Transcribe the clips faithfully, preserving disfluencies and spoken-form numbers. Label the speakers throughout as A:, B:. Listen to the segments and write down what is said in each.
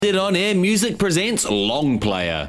A: It On Air Music presents Long Player.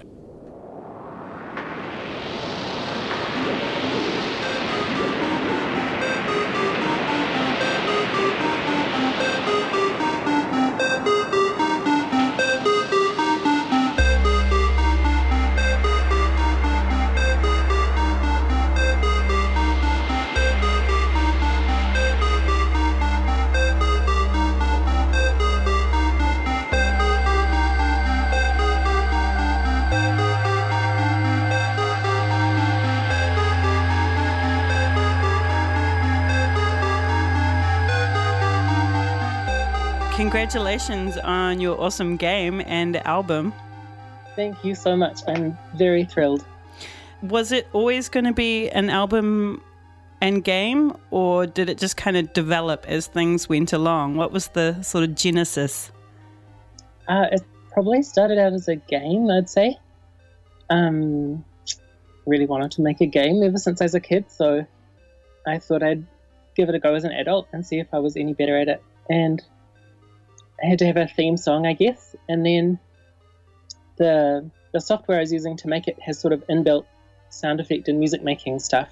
B: Congratulations on your awesome game and album.
C: Thank you so much. I'm very thrilled.
B: Was it always going to be an album and game, or did it just kind of develop as things went along? What was the sort of genesis?
C: Uh, it probably started out as a game, I'd say. Um, really wanted to make a game ever since I was a kid, so I thought I'd give it a go as an adult and see if I was any better at it. And I had to have a theme song, I guess, and then the the software I was using to make it has sort of inbuilt sound effect and music making stuff.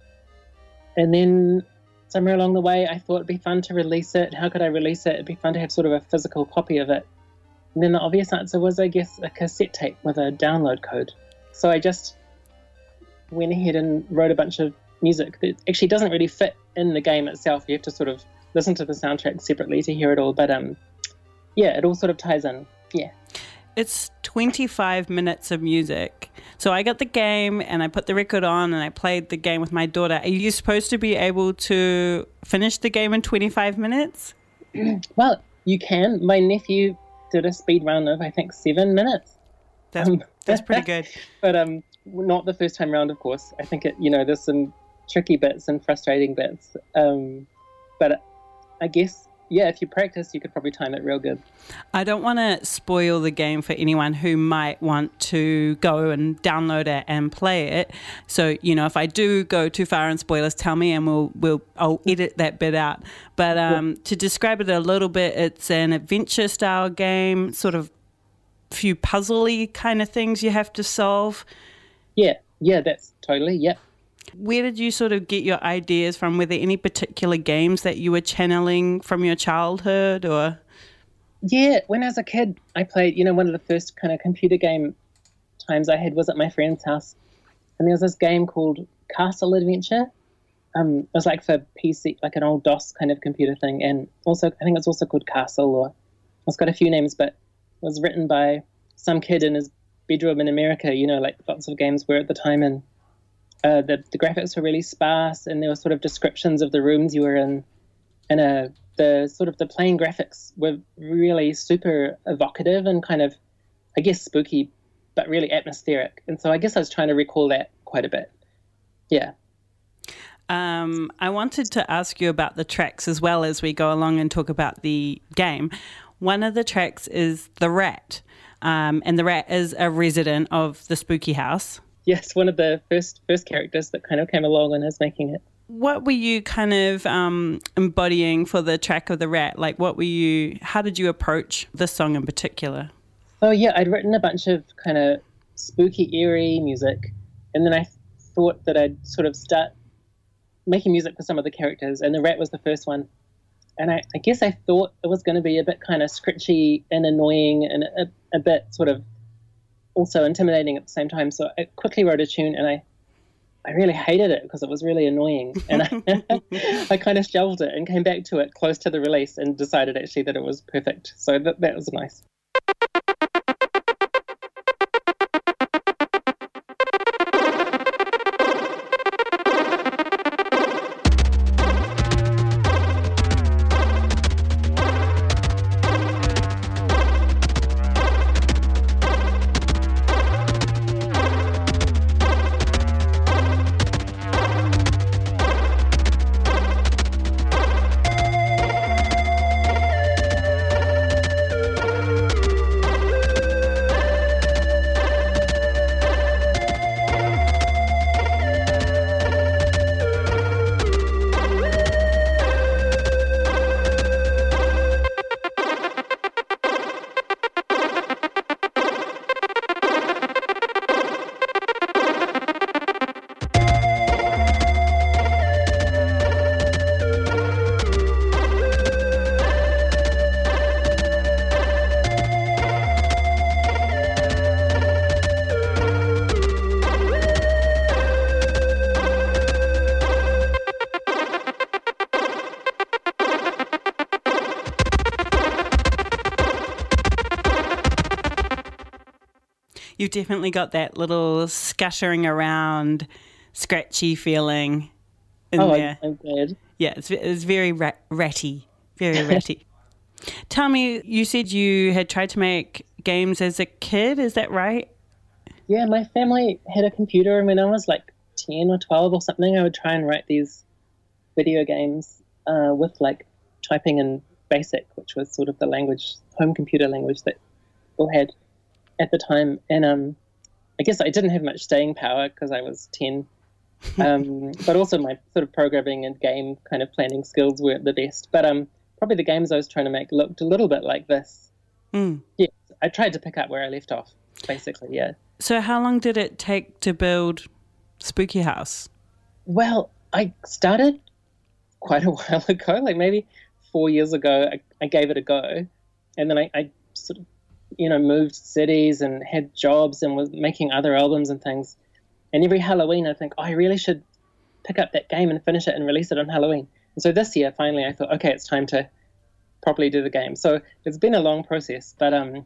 C: And then somewhere along the way, I thought it'd be fun to release it. How could I release it? It'd be fun to have sort of a physical copy of it. And then the obvious answer was, I guess, a cassette tape with a download code. So I just went ahead and wrote a bunch of music that actually doesn't really fit in the game itself. You have to sort of listen to the soundtrack separately to hear it all, but um. Yeah, it all sort of ties in. Yeah.
B: It's twenty-five minutes of music. So I got the game and I put the record on and I played the game with my daughter. Are you supposed to be able to finish the game in twenty-five minutes?
C: Well, you can. My nephew did a speed run of, I think, seven minutes.
B: That's, um, that's pretty good.
C: But um, not the first time round, of course. I think, it, you know, there's some tricky bits and frustrating bits. Um, but I guess... Yeah, if you practice, you could probably time it real good.
B: I don't want to spoil the game for anyone who might want to go and download it and play it. So, you know, if I do go too far in spoilers, tell me and we'll we'll I'll edit that bit out. But um, yeah. To describe it a little bit, it's an adventure-style game, sort of few puzzle-y kind of things you have to solve.
C: Yeah, yeah, that's totally, yeah.
B: Where did you sort of get your ideas from? Were there any particular games that you were channeling from your childhood, or?
C: Yeah, when I was a kid, I played, you know, one of the first kind of computer game times I had was at my friend's house. And there was this game called Castle Adventure. Um, it was like for P C, like an old DOS kind of computer thing. And also, I think it's also called Castle, or it's got a few names, but it was written by some kid in his bedroom in America, you know, like lots of games were at the time. And Uh, the, the graphics were really sparse, and there were sort of descriptions of the rooms you were in, and uh, the sort of the plain graphics were really super evocative and kind of, I guess, spooky, but really atmospheric. And so I guess I was trying to recall that quite a bit. Yeah.
B: Um, I wanted to ask you about the tracks as well as we go along and talk about the game. One of the tracks is The Rat, um, and the rat is a resident of the spooky house.
C: Yes, one of the first first characters that kind of came along when I was making it.
B: What were you kind of um, embodying for the track of The Rat? Like, what were you, how did you approach this song in particular?
C: Oh, yeah, I'd written a bunch of kind of spooky, eerie music, and then I thought that I'd sort of start making music for some of the characters, and The Rat was the first one. And I, I guess I thought it was going to be a bit kind of scritchy and annoying and a, a bit sort of also intimidating at the same time. So I quickly wrote a tune, and I, I really hated it because it was really annoying. And I, I kind of shelved it and came back to it close to the release and decided actually that it was perfect. So that, that was nice.
B: You've definitely got that little scuttering around, scratchy feeling in
C: oh,
B: there.
C: I'm glad.
B: Yeah, it's, it's very rat- ratty, very ratty. Tell me, you said you had tried to make games as a kid, is that right?
C: Yeah, my family had a computer, and when I was like ten or twelve or something, I would try and write these video games uh, with like typing in BASIC, which was sort of the language, home computer language that people had at the time. And um, I guess I didn't have much staying power because I was ten. Um, but also my sort of programming and game kind of planning skills weren't the best. But um, probably the games I was trying to make looked a little bit like this.
B: Mm.
C: Yeah, I tried to pick up where I left off, basically, yeah.
B: So how long did it take to build Spooky House?
C: Well, I started quite a while ago, like maybe four years ago. I, I gave it a go. And then I, I sort of, you know, moved cities and had jobs and was making other albums and things. And every Halloween, I think, oh, I really should pick up that game and finish it and release it on Halloween. And so this year, finally, I thought, okay, it's time to properly do the game. So it's been a long process, but um,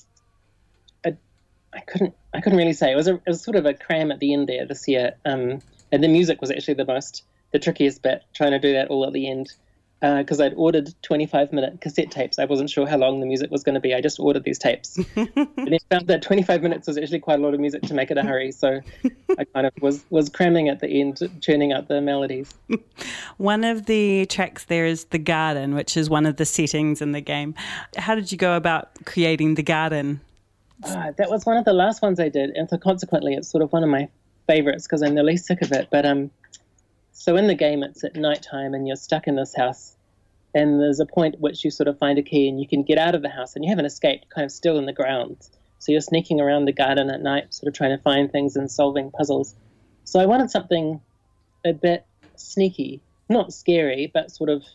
C: I, I couldn't, I couldn't really say. It was a, it was sort of a cram at the end there this year. Um, and the music was actually the most, the trickiest bit, trying to do that all at the end. Because uh, I'd ordered twenty-five minute cassette tapes. I wasn't sure how long the music was going to be. I just ordered these tapes. And then found that twenty-five minutes was actually quite a lot of music to make it a hurry. So I kind of was, was cramming at the end, churning out the melodies.
B: One of the tracks there is The Garden, which is one of the settings in the game. How did you go about creating the garden?
C: Uh, that was one of the last ones I did. And so consequently, it's sort of one of my favorites because I'm the least sick of it. But um, so in the game, it's at nighttime and you're stuck in this house. And there's a point at which you sort of find a key and you can get out of the house and you haven't escaped, kind of still in the grounds. So you're sneaking around the garden at night, sort of trying to find things and solving puzzles. So I wanted something a bit sneaky, not scary, but sort of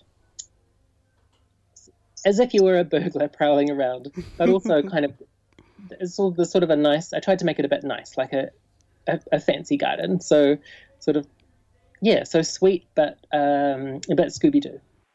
C: as if you were a burglar prowling around, but also kind of, it's all the sort of a nice, I tried to make it a bit nice, like a, a, a fancy garden. So sort of, yeah, so sweet, but um, a bit Scooby-Doo.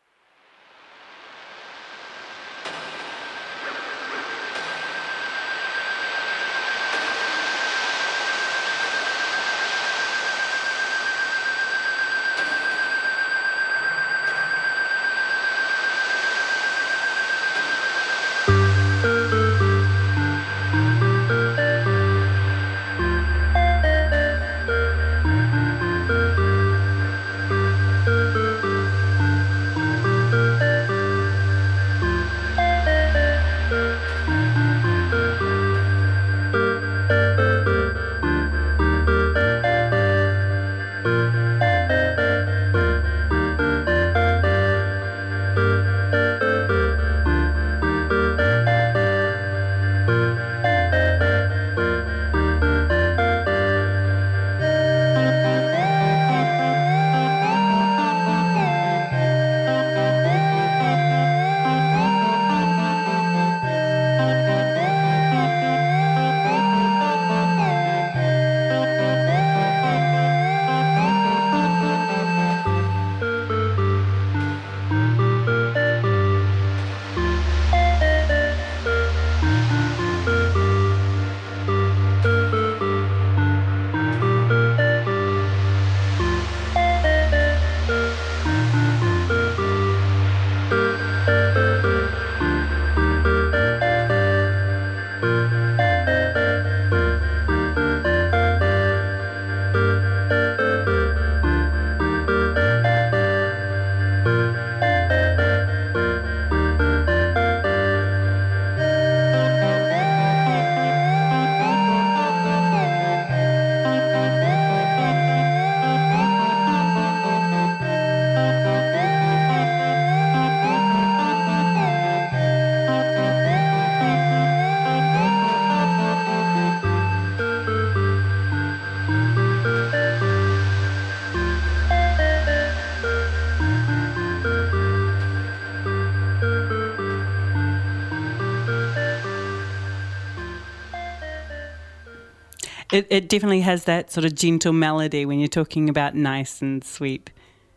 B: It, it definitely has that sort of gentle melody when you're talking about nice and sweet.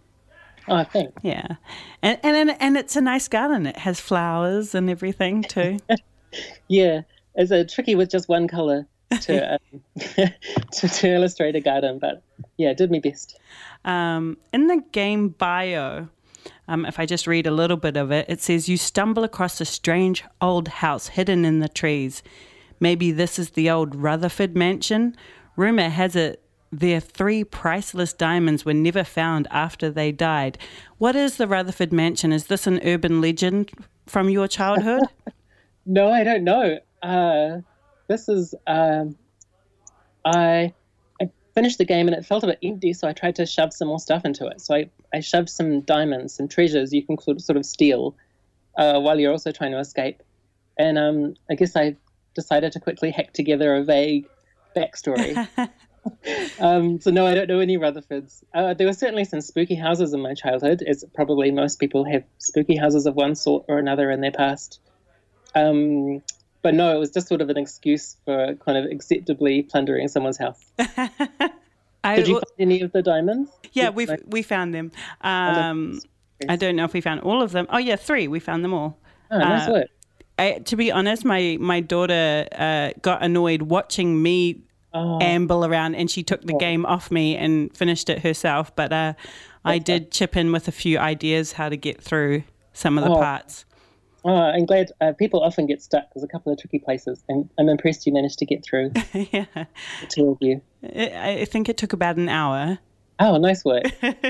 C: Oh, thanks.
B: Yeah. And, and and it's a nice garden. It has flowers and everything too.
C: Yeah. It's a tricky with just one colour to, um, to to illustrate a garden, but yeah, did my best.
B: Um, in the game bio, um, if I just read a little bit of it, it says you stumble across a strange old house hidden in the trees. Maybe this is the old Rutherford mansion. Rumor has it their three priceless diamonds were never found after they died. What is the Rutherford mansion? Is this an urban legend from your childhood?
C: No, I don't know. Uh, this is um, I I finished the game and it felt a bit empty, so I tried to shove some more stuff into it. So I, I shoved some diamonds, some treasures you can sort of, sort of steal uh, while you're also trying to escape. And um, I guess I decided to quickly hack together a vague backstory. um, so no, I don't know any Rutherfords. Uh, there were certainly some spooky houses in my childhood, as probably most people have spooky houses of one sort or another in their past. Um, but no, it was just sort of an excuse for kind of acceptably plundering someone's house.
B: I,
C: Did you find any of the diamonds?
B: Yeah, we we found them. Um, I don't know if we found all of them. Oh yeah, three. We found them all.
C: Oh, nice
B: uh,
C: work.
B: I, to be honest, my my daughter uh, got annoyed watching me
C: Oh.
B: amble around, and she took the
C: Oh.
B: game off me and finished it herself. But uh, I
C: Okay.
B: did chip in with a few ideas how to get through some of the
C: Oh.
B: parts.
C: Oh, I'm glad. Uh, people often get stuck. There's a couple of tricky places, and I'm impressed you managed to get through,
B: Yeah,
C: the two of you.
B: I I think it took about an hour.
C: Oh, nice work.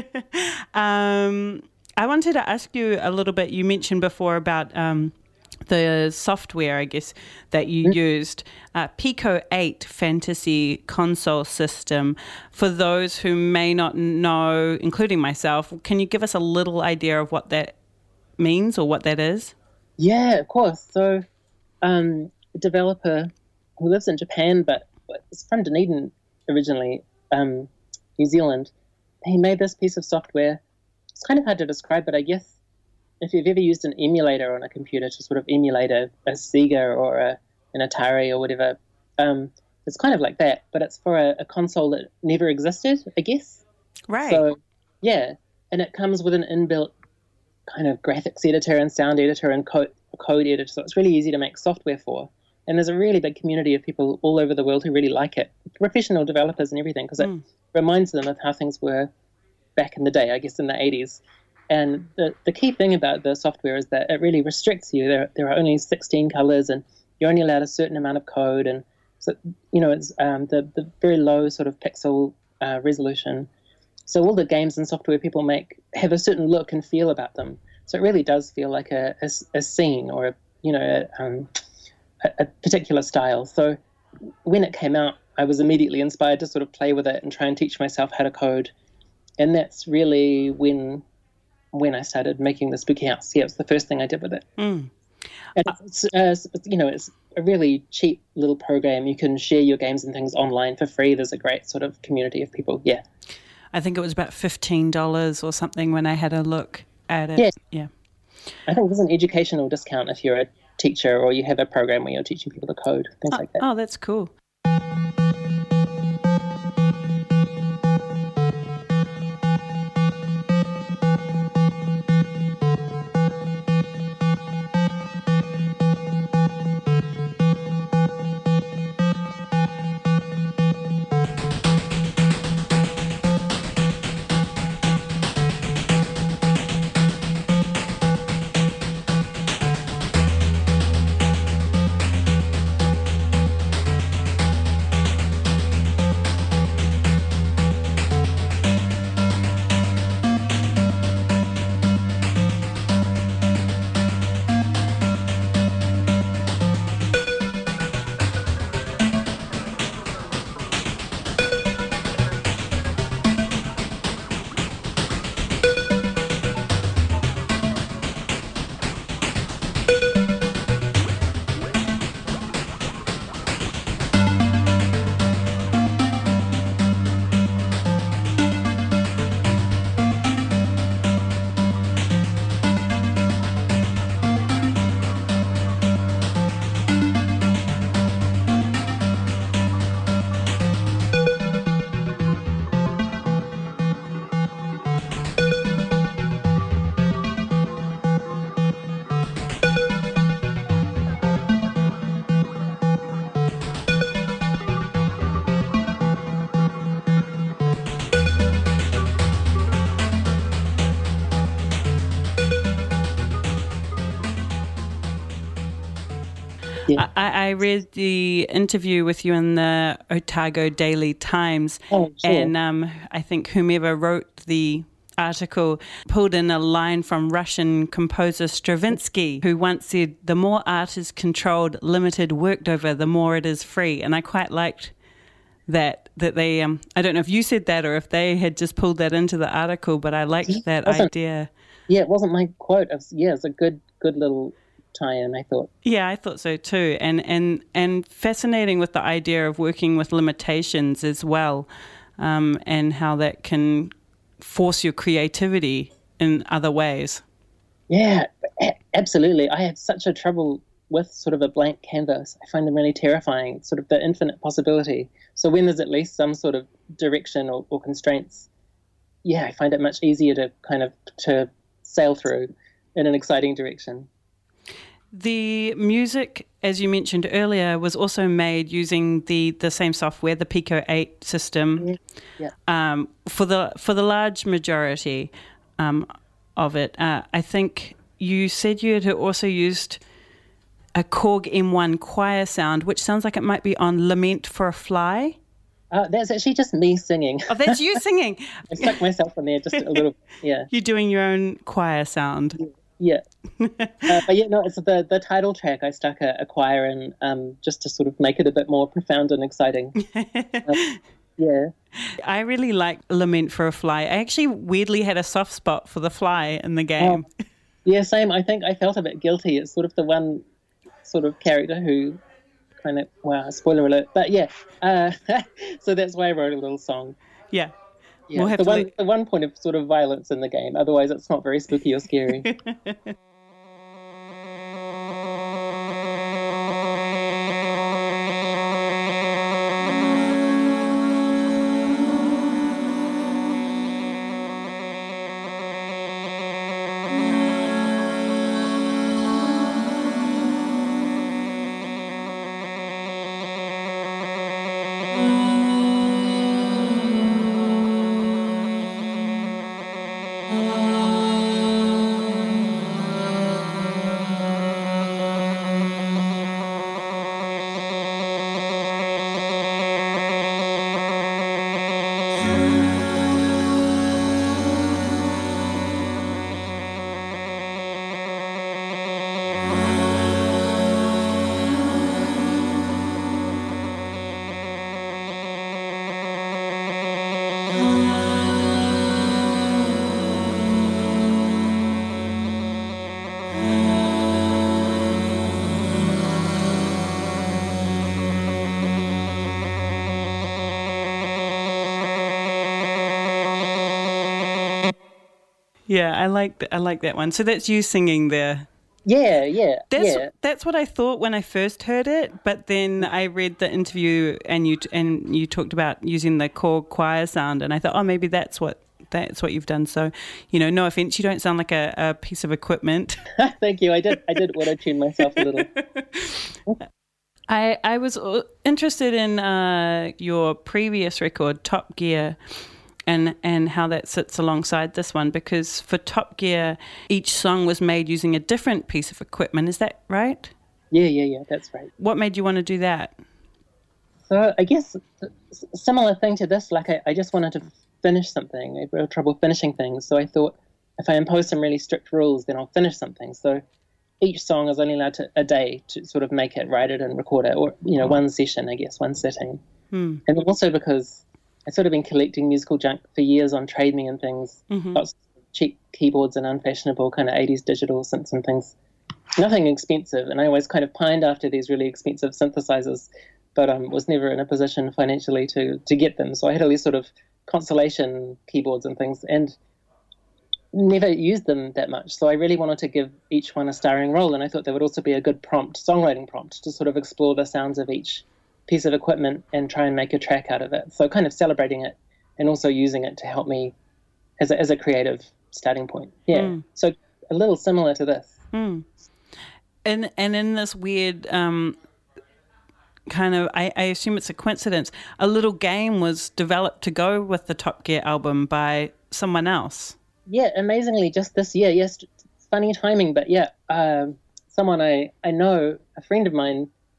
B: um, I wanted to ask you a little bit. You mentioned before about um, the software, I guess, that you
C: Mm-hmm.
B: used, uh, Pico eight Fantasy Console System. For those who may not know, including myself, can you give us a little idea of what that means or what that is?
C: Yeah, of course. So, um, a developer who lives in Japan, but is from Dunedin originally, um, New Zealand, he made this piece of software. It's kind of hard to describe, but I guess if you've ever used an emulator on a computer to sort of emulate a, a Sega or a, an Atari or whatever, um, it's kind of like that, but it's for a, a console that never existed, I guess.
B: Right.
C: So, yeah, and it comes with an inbuilt kind of graphics editor and sound editor and code, code editor, so it's really easy to make software for. And there's a really big community of people all over the world who really like it, professional developers and everything, because it
B: Mm.
C: reminds them of how things were back in the day, I guess in the eighties. And the, the key thing about the software is that it really restricts you. There, there are only sixteen colors, and you're only allowed a certain amount of code. And so, you know, it's um, the, the very low sort of pixel uh, resolution. So all the games and software people make have a certain look and feel about them. So it really does feel like a, a, a scene or, a, you know, a, um, a, a particular style. So when it came out, I was immediately inspired to sort of play with it and try and teach myself how to code. And that's really when when I started making the Spooky House. Yeah, it was the first thing I did with it.
B: Mm.
C: And it's, uh, you know, it's a really cheap little program. You can share your games and things online for free. There's a great sort of community of people. Yeah.
B: I think it was about fifteen dollars or something when I had a look at it.
C: Yeah.
B: Yeah.
C: I think there's an educational discount if you're a teacher or you have a program where you're teaching people to code, things
B: Oh,
C: like that.
B: oh, that's cool.
C: Yeah.
B: I, I read the interview with you in the Otago Daily Times,
C: Oh, sure.
B: and um, I think whomever wrote the article pulled in a line from Russian composer Stravinsky, who once said, "The more art is controlled, limited, worked over, the more it is free." And I quite liked that, that they, um, I don't know if you said that or if they had just pulled that into the article, but I liked
C: Yeah,
B: that
C: wasn't-
B: idea.
C: Yeah, it wasn't my quote. It was, yeah, it's a good, good little tie-in, I thought.
B: Yeah, I thought so too. And, and, and fascinating with the idea of working with limitations as well, um, and how that can force your creativity in other ways.
C: Yeah, a- absolutely. I have such a trouble with sort of a blank canvas. I find them really terrifying, sort of the infinite possibility. So when there's at least some sort of direction or, or constraints, yeah, I find it much easier to kind of to sail through in an exciting direction.
B: The music, as you mentioned earlier, was also made using the, the same software, the Pico eight system,
C: Yeah. Yeah.
B: um, for the for the large majority um, of it. Uh, I think you said you had also used a Korg M one choir sound, which sounds like it might be on Lament for a Fly.
C: Uh, that's actually just me singing.
B: Oh, that's you singing.
C: I stuck myself in there just a little. Yeah.
B: You're doing your own choir sound.
C: Yeah. uh, but yeah, no, it's the, the title track. I stuck a, a choir in um, just to sort of make it a bit more profound and exciting. um, yeah.
B: I really like Lament for a Fly. I actually weirdly had a soft spot for the fly in the game.
C: Oh, yeah, same. I think I felt a bit guilty. It's sort of the one sort of character who kind of, wow, spoiler alert. But yeah, uh, so that's why I wrote a little song.
B: Yeah.
C: Yeah,
B: We'll have
C: the
B: to
C: one
B: let-
C: the one point of sort of violence in the game. Otherwise, it's not very spooky or scary.
B: Yeah, I like th- I like that one. So that's you singing there.
C: Yeah, yeah,
B: That's
C: yeah.
B: that's what I thought when I first heard it, but then I read the interview and you t- and you talked about using the Korg choir sound, and I thought, oh, maybe that's what that's what you've done. So, you know, no offense, you don't sound like a, a piece of equipment.
C: Thank you. I did I did auto tune myself a little.
B: I I was uh, interested in uh, your previous record, Top Gear. And, and how that sits alongside this one, because for Top Gear, each song was made using a different piece of equipment. Is that right?
C: Yeah, yeah, yeah. That's right.
B: What made you want to do that?
C: So I guess a similar thing to this. Like I, I just wanted to finish something. I had real trouble finishing things. So I thought if I impose some really strict rules, then I'll finish something. So each song is only allowed to, a day to sort of make it, write it, and record it, or you know, one session, I guess, one sitting.
B: Hmm.
C: And also because I've sort of been collecting musical junk for years on Trade Me and things.
B: Mm-hmm.
C: Lots of cheap keyboards and unfashionable kind of eighties digital synths and things. Nothing expensive. And I always kind of pined after these really expensive synthesizers, but um, was never in a position financially to, to get them. So I had all these sort of consolation keyboards and things and never used them that much. So I really wanted to give each one a starring role. And I thought there would also be a good prompt, songwriting prompt, to sort of explore the sounds of each piece of equipment and try and make a track out of it. So kind of celebrating it and also using it to help me as a, as a creative starting point. Yeah.
B: Mm.
C: So a little similar to this.
B: Mm. And and in this weird um, kind of, I, I assume it's a coincidence, a little game was developed to go with the Top Gear album by someone else.
C: Yeah, amazingly, just this year. Yes, funny timing, but yeah, um, someone I, I know, a friend of mine,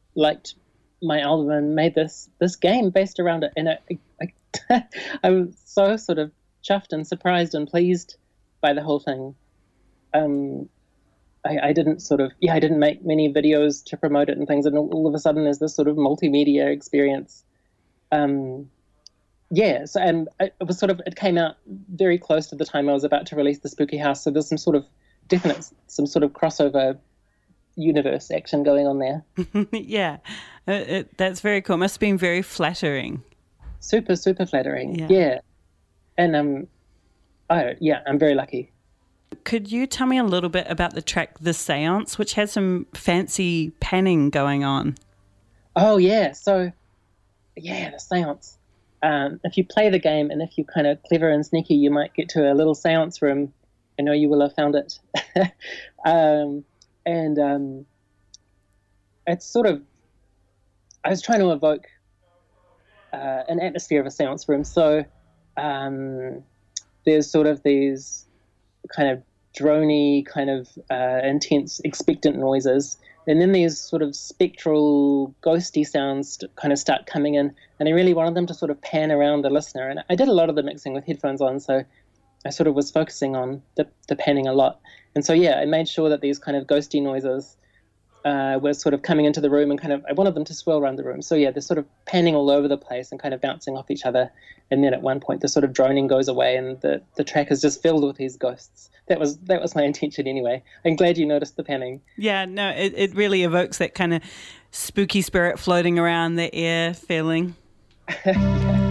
C: liked my album and made this this game based around it. And I, I, I was so sort of chuffed and surprised and pleased by the whole thing. Um, I, I didn't sort of, yeah, I didn't make many videos to promote it and things. And all, all of a sudden there's this sort of multimedia experience. Um, yeah, so, and it was sort of, it came out very close to the time I was about to release The Spooky House. So there's some sort of definite, some sort of crossover universe action going on there.
B: Yeah, it, it, that's very cool. Must have been very flattering.
C: Super, super flattering.
B: Yeah.
C: yeah. And um, I, yeah, I'm very lucky.
B: Could you tell me a little bit about the track The Seance, which has some fancy panning going on?
C: Oh, yeah. So, yeah, The Seance. Um, if you play the game and if you're kind of clever and sneaky, you might get to a little seance room. I know you will have found it. um, and um, it's sort of, I was trying to evoke uh, an atmosphere of a seance room. So um, there's sort of these kind of droney, kind of uh, intense, expectant noises. And then these sort of spectral, ghosty sounds kind of start coming in. And I really wanted them to sort of pan around the listener. And I did a lot of the mixing with headphones on, so I sort of was focusing on the, the panning a lot. And so, yeah, I made sure that these kind of ghosty noises uh, were sort of coming into the room and kind of, I wanted them to swirl around the room. So, yeah, they're sort of panning all over the place and kind of bouncing off each other. And then at one point, the sort of droning goes away and the, the track is just filled with these ghosts. That was that was my intention anyway. I'm glad you noticed the panning.
B: Yeah, no, it, it really evokes that kind of spooky spirit floating around the air feeling.
C: Yeah.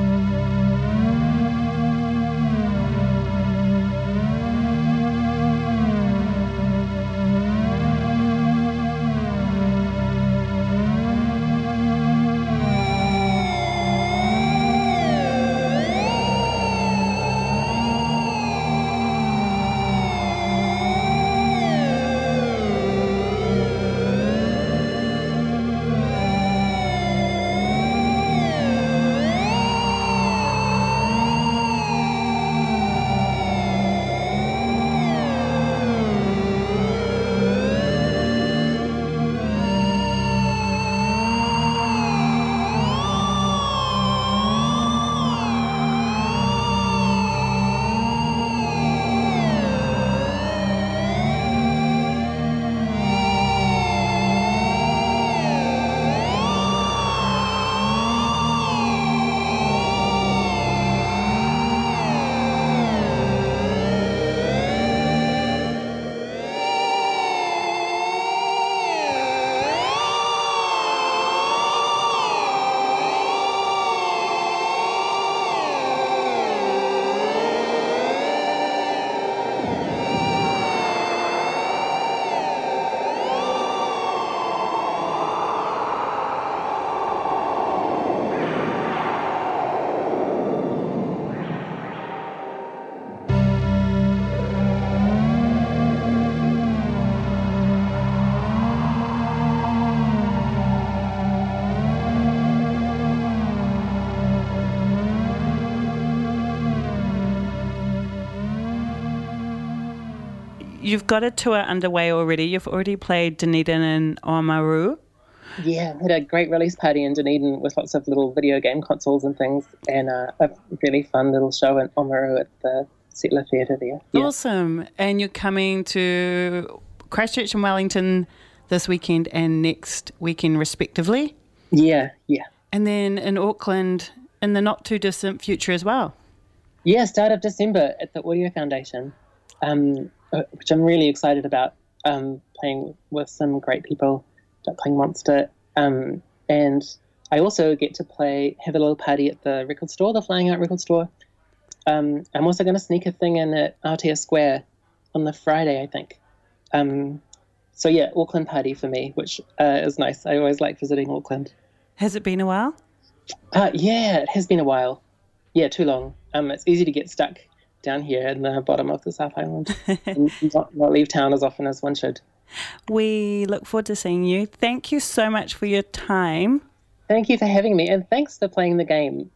B: You've got a tour underway already. You've already played Dunedin and Oamaru.
C: Yeah, I had a great release party in Dunedin with lots of little video game consoles and things, and uh, a really fun little show in Oamaru at the Settler Theatre there. Yeah.
B: Awesome. And you're coming to Christchurch and Wellington this weekend and next weekend respectively?
C: Yeah, yeah.
B: And then in Auckland in the not-too-distant future as well?
C: Yeah, start of December at the Audio Foundation, um, which I'm really excited about, um, playing with some great people, Duckling Monster. Um, and I also get to play, have a little party at the record store, the Flying Out record store. Um, I'm also going to sneak a thing in at Aotea Square on the Friday, I think. Um, so yeah, Auckland party for me, which uh, is nice. I always like visiting Auckland.
B: Has it been a while?
C: Uh, yeah, it has been a while. Yeah, too long. Um, it's easy to get stuck down here in the bottom of the South Island and not, not leave town as often as one should.
B: We look forward to seeing you. Thank you so much for your time.
C: Thank you for having me, and thanks for playing the game.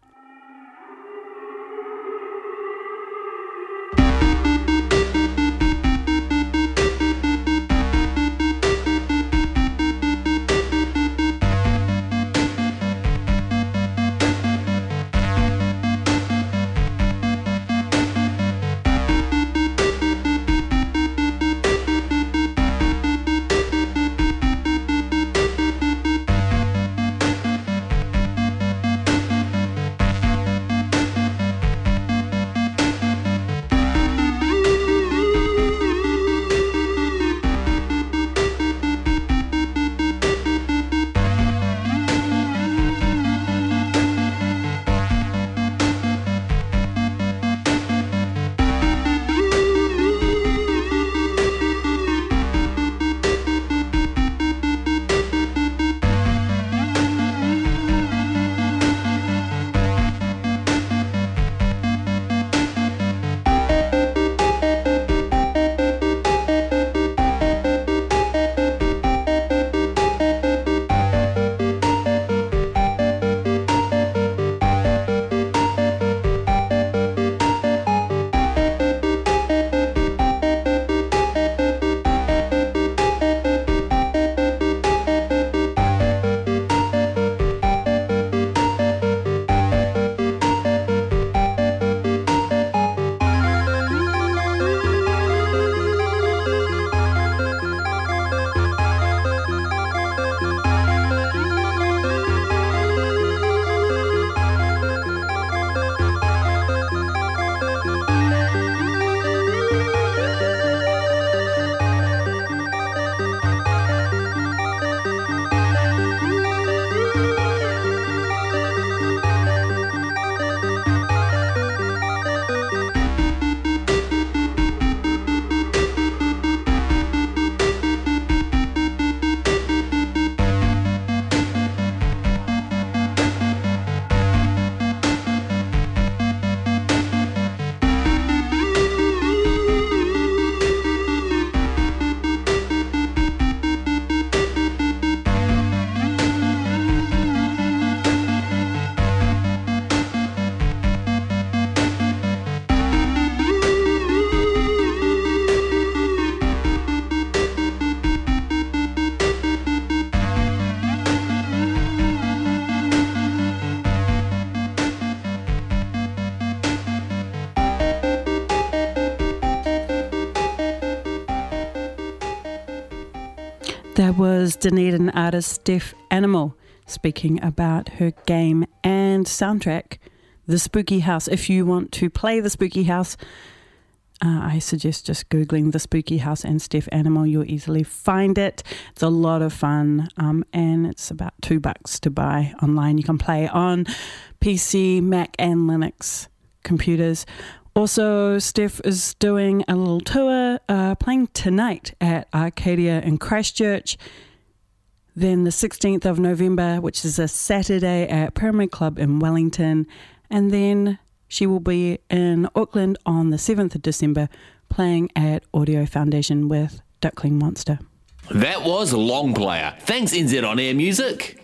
B: That was Dunedin artist Steph Animal speaking about her game and soundtrack, The Spooky House. If you want to play The Spooky House, uh, I suggest just Googling The Spooky House and Steph Animal. You'll easily find it. It's a lot of fun, um, and it's about two bucks to buy online. You can play on P C, Mac, and Linux computers. Also, Steph is doing a little tour, uh, playing tonight at Arcadia in Christchurch. Then the sixteenth of November, which is a Saturday, at Pyramid Club in Wellington. And then she will be in Auckland on the seventh of December, playing at Audio Foundation with Duckling Monster.
A: That was Long Player. Thanks, N Z On Air Music.